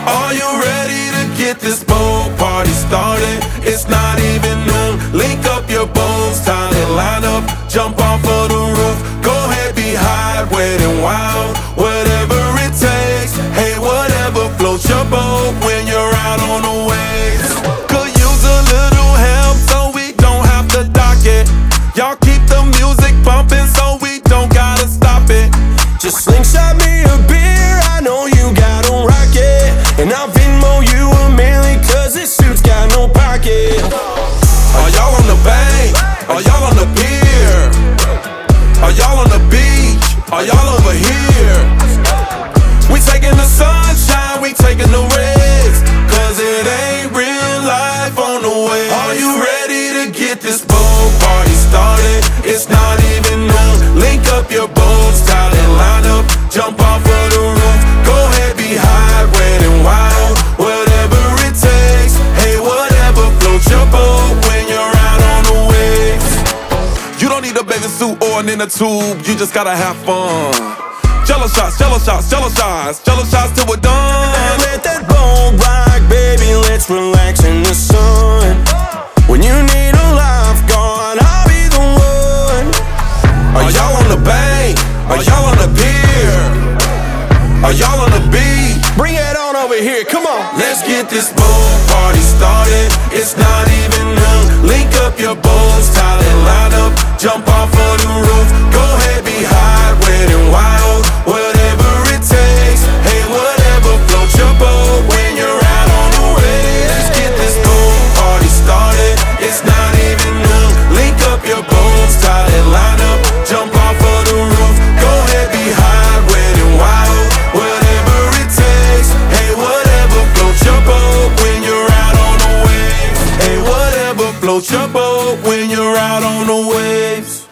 Are you ready to get this boat party started? It's not even noon. Link up your bones, time to line up, jump off of the roof. Go ahead, be high, wet and wild, whatever it takes. Hey, whatever floats your boat when you're out on the waves. Could use a little help so we don't have to dock it. Y'all keep the music bumping so we don't gotta stop it. Just slingshot me a beer, I know you got on rocket. And I'll Venmo you $1 million, cause this suit's got no pocket. Are y'all on the bank? Are y'all on the pier? Are y'all on the beach? Are y'all over here? We taking the sunshine, we taking the risks, cause it ain't real life on the way. Are you ready to get this boat party started? It's not even noon. Link up your boats, tie and line up, jump off of the roof. Go ahead, be high, wet and wild, whatever it takes. Hey, whatever floats your boat when you're out on the waves. You don't need a bathing suit or an inner tube, you just gotta have fun. Jello shots, jello shots, jello shots, jello shots till we're done. Let that boat rock, baby, let's relax in the sun. When you need a lifeguard, I'll be the one. Are y'all on the bank? Are y'all on the pier? Are y'all on the beach? Bring it on over here, come on. Let's get this boat party started. It's not even noon. Link up your boats, tie and line up, jump off of the roof. Go ahead, be high, wet and wild, whatever it takes. Hey, whatever floats your boat when you're out on the waves. Let's get this boat party started. It's not even noon. Link up your boats, tie and line up, jump off of the roof. Go ahead, be high, wet and wild, whatever it takes. Hey, whatever floats your boat when you're out on the waves. Hey, whatever floats your boat when you're out on the waves.